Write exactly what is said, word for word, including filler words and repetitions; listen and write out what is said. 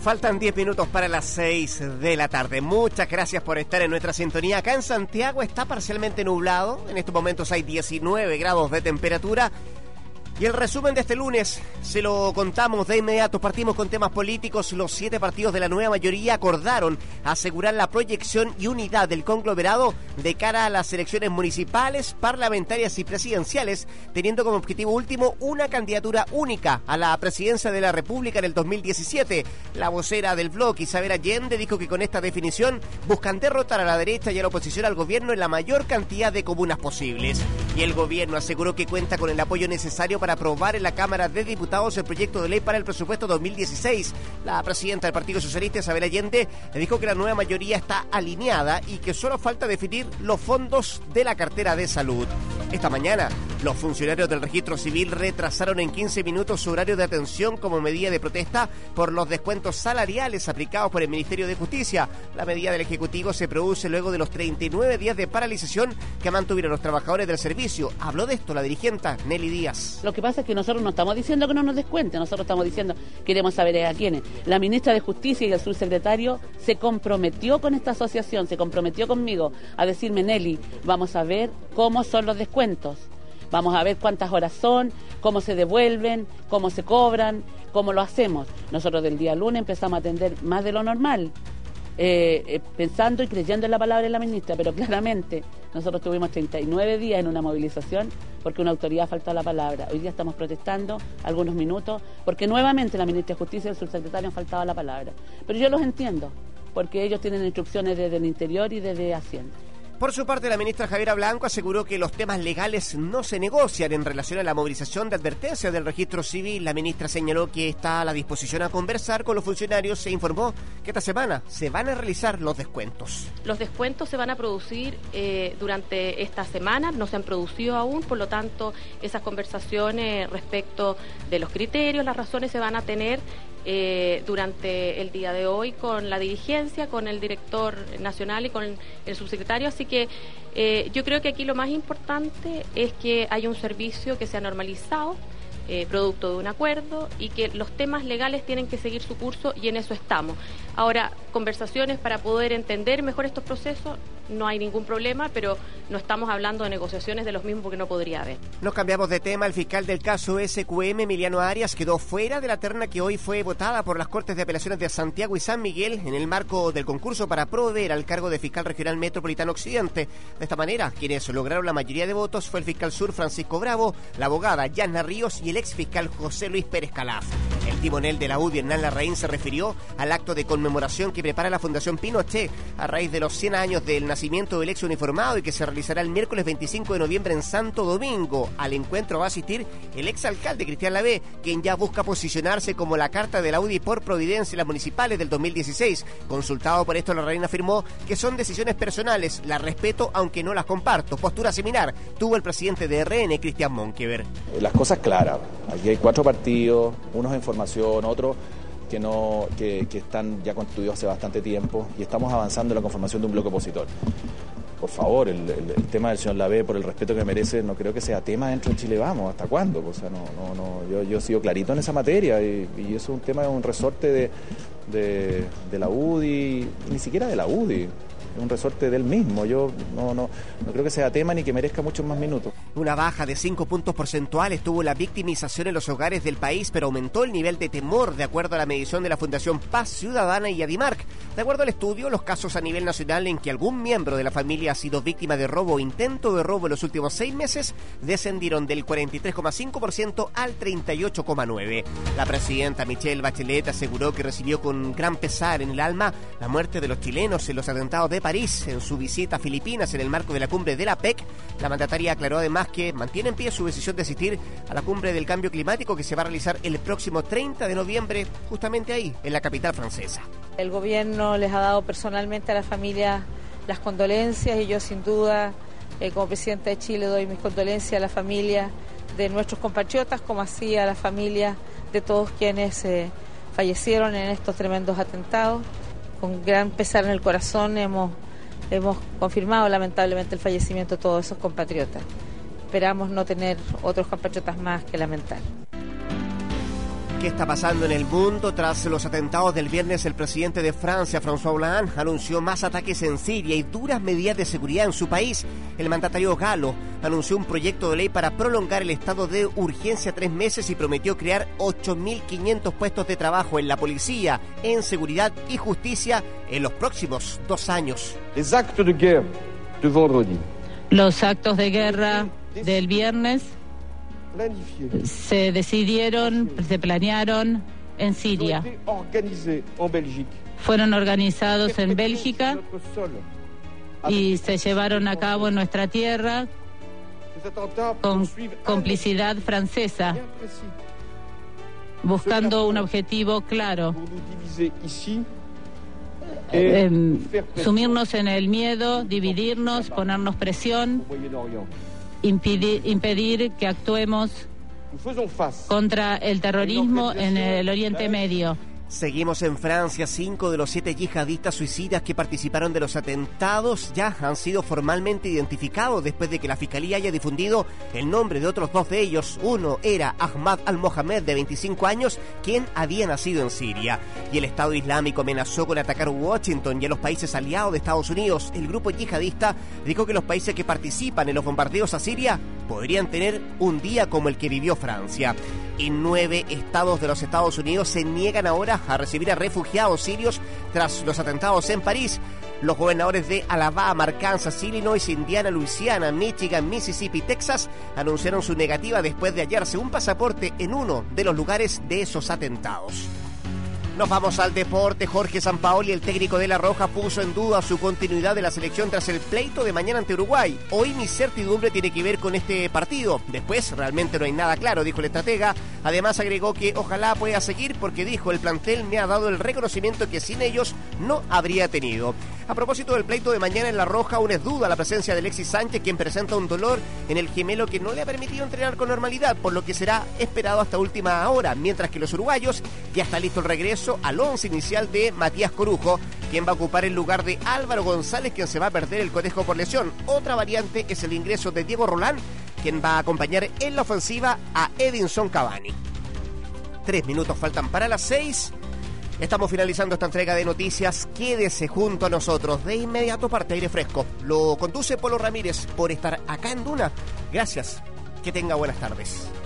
Faltan diez minutos para las seis de la tarde. Muchas gracias por estar en nuestra sintonía. Acá en Santiago está parcialmente nublado. En estos momentos hay diecinueve grados de temperatura. Y el resumen de este lunes se lo contamos de inmediato. Partimos con temas políticos. Los siete partidos de la nueva mayoría acordaron asegurar la proyección y unidad del conglomerado de cara a las elecciones municipales, parlamentarias y presidenciales, teniendo como objetivo último una candidatura única a la presidencia de la República en el dos mil diecisiete. La vocera del bloque, Isabel Allende, dijo que con esta definición buscan derrotar a la derecha y a la oposición al gobierno en la mayor cantidad de comunas posibles. Y el gobierno aseguró que cuenta con el apoyo necesario para aprobar en la Cámara de Diputados el proyecto de ley para el presupuesto dos mil dieciséis. La presidenta del Partido Socialista, Isabel Allende, dijo que la nueva mayoría está alineada y que solo falta definir los fondos de la cartera de salud. Esta mañana, los funcionarios del registro civil retrasaron en quince minutos su horario de atención como medida de protesta por los descuentos salariales aplicados por el Ministerio de Justicia. La medida del Ejecutivo se produce luego de los treinta y nueve días de paralización que mantuvieron los trabajadores del servicio. Habló de esto la dirigenta Nelly Díaz. Lo que pasa es que nosotros no estamos diciendo que no nos descuenten, nosotros estamos diciendo queremos saber a quiénes. La ministra de Justicia y el subsecretario se comprometió con esta asociación, se comprometió conmigo a decirme, Nelly, vamos a ver cómo son los descuentos, vamos a ver cuántas horas son, cómo se devuelven, cómo se cobran, cómo lo hacemos. Nosotros del día lunes empezamos a atender más de lo normal. Eh, eh, pensando y creyendo en la palabra de la ministra, pero claramente nosotros tuvimos treinta y nueve días en una movilización porque una autoridad faltó a la palabra. Hoy día estamos protestando algunos minutos porque nuevamente la ministra de Justicia y el subsecretario han faltado a la palabra. Pero yo los entiendo, porque ellos tienen instrucciones desde el interior y desde Hacienda. Por su parte, la ministra Javiera Blanco aseguró que los temas legales no se negocian en relación a la movilización de advertencia del registro civil. La ministra señaló que está a la disposición a conversar con los funcionarios e informó que esta semana se van a realizar los descuentos. Los descuentos se van a producir eh, durante esta semana, no se han producido aún, por lo tanto, esas conversaciones respecto de los criterios, las razones se van a tener Eh, durante el día de hoy con la dirigencia, con el director nacional y con el subsecretario, así que eh, yo creo que aquí lo más importante es que haya un servicio que sea normalizado, eh, producto de un acuerdo, y que los temas legales tienen que seguir su curso y en eso estamos. Ahora, conversaciones para poder entender mejor estos procesos, no hay ningún problema, pero no estamos hablando de negociaciones de los mismos porque no podría haber. Nos cambiamos de tema. El fiscal del caso S Q M, Emiliano Arias, quedó fuera de la terna que hoy fue votada por las Cortes de Apelaciones de Santiago y San Miguel en el marco del concurso para proveer al cargo de fiscal regional metropolitano occidente. De esta manera, quienes lograron la mayoría de votos fue el fiscal sur Francisco Bravo, la abogada Yanna Ríos y el ex fiscal José Luis Pérez Calaf. El timonel de la U D I, Hernán Larraín, se refirió al acto de conmemoración que prepara la Fundación Pinochet a raíz de los cien años del nacimiento del ex uniformado y que se realizará el miércoles veinticinco de noviembre en Santo Domingo. Al encuentro va a asistir el exalcalde Cristian Lavé, quien ya busca posicionarse como la carta de la U D I por Providencia en las municipales del dos mil dieciséis. Consultado por esto, Larraín afirmó que son decisiones personales, las respeto aunque no las comparto. Postura similar tuvo el presidente de R N, Cristian Monkever. Las cosas claras, aquí hay cuatro partidos, unos en formación, otros que no que, que están ya constituidos hace bastante tiempo y estamos avanzando en la conformación de un bloque opositor. Por favor, el, el, el tema del señor Lavé, por el respeto que merece, no creo que sea tema dentro de Chile Vamos. ¿Hasta cuándo? O sea, no, no, no, yo, yo he sido clarito en esa materia y, y eso es un tema, un resorte de, de, de la U D I, ni siquiera de la U D I. Un resorte del mismo. Yo no, no, no creo que sea tema ni que merezca muchos más minutos. Una baja de cinco puntos porcentuales tuvo la victimización en los hogares del país, pero aumentó el nivel de temor, de acuerdo a la medición de la Fundación Paz Ciudadana y Adimark. De acuerdo al estudio, los casos a nivel nacional en que algún miembro de la familia ha sido víctima de robo o intento de robo en los últimos seis meses descendieron del cuarenta y tres coma cinco por ciento al treinta y ocho coma nueve por ciento. La presidenta Michelle Bachelet aseguró que recibió con gran pesar en el alma la muerte de los chilenos en los atentados de París. En su visita a Filipinas en el marco de la cumbre de la P E C, la mandataria aclaró además que mantiene en pie su decisión de asistir a la cumbre del cambio climático que se va a realizar el próximo treinta de noviembre, justamente ahí, en la capital francesa. El gobierno les ha dado personalmente a la familia las condolencias y yo sin duda, eh, como presidenta de Chile, doy mis condolencias a la familia de nuestros compatriotas, como así a la familia de todos quienes eh, fallecieron en estos tremendos atentados. Con gran pesar en el corazón hemos Hemos confirmado lamentablemente el fallecimiento de todos esos compatriotas. Esperamos no tener otros compatriotas más que lamentar. ¿Qué está pasando en el mundo? Tras los atentados del viernes, el presidente de Francia, François Hollande, anunció más ataques en Siria y duras medidas de seguridad en su país. El mandatario galo anunció un proyecto de ley para prolongar el estado de urgencia tres meses y prometió crear ocho mil quinientos puestos de trabajo en la policía, en seguridad y justicia en los próximos dos años. Les actes de guerre de vendredi. Los actos de guerra del viernes se decidieron, se planearon en Siria. Fueron organizados en Bélgica y se llevaron a cabo en nuestra tierra con complicidad francesa, buscando un objetivo claro: eh, sumirnos en el miedo, dividirnos, ponernos presión, impedir, impedir que actuemos contra el terrorismo en el Oriente Medio. Seguimos en Francia. Cinco de los siete yihadistas suicidas que participaron de los atentados ya han sido formalmente identificados después de que la Fiscalía haya difundido el nombre de otros dos de ellos. Uno era Ahmad al-Mohamed, de veinticinco años, quien había nacido en Siria. Y el Estado Islámico amenazó con atacar Washington y a los países aliados de Estados Unidos. El grupo yihadista dijo que los países que participan en los bombardeos a Siria podrían tener un día como el que vivió Francia. Y nueve estados de los Estados Unidos se niegan ahora a recibir a refugiados sirios tras los atentados en París. Los gobernadores de Alabama, Arkansas, Illinois, Indiana, Luisiana, Michigan, Mississippi y Texas anunciaron su negativa después de hallarse un pasaporte en uno de los lugares de esos atentados. Nos vamos al deporte. Jorge Sampaoli, el técnico de La Roja, puso en duda su continuidad de la selección tras el pleito de mañana ante Uruguay. Hoy mi certidumbre tiene que ver con este partido. Después realmente no hay nada claro, dijo el estratega. Además agregó que ojalá pueda seguir porque, dijo, el plantel me ha dado el reconocimiento que sin ellos no habría tenido. A propósito del pleito de mañana en La Roja, aún es duda la presencia de Alexis Sánchez, quien presenta un dolor en el gemelo que no le ha permitido entrenar con normalidad, por lo que será esperado hasta última hora, mientras que los uruguayos ya está listo el regreso al once inicial de Matías Corujo, quien va a ocupar el lugar de Álvaro González, quien se va a perder el cotejo por lesión. Otra variante es el ingreso de Diego Rolán, quien va a acompañar en la ofensiva a Edinson Cavani. Tres minutos faltan para las seis. Estamos finalizando esta entrega de noticias. Quédese junto a nosotros. De inmediato parte Aire Fresco. Lo conduce Polo Ramírez por estar acá en Duna. Gracias. Que tenga buenas tardes.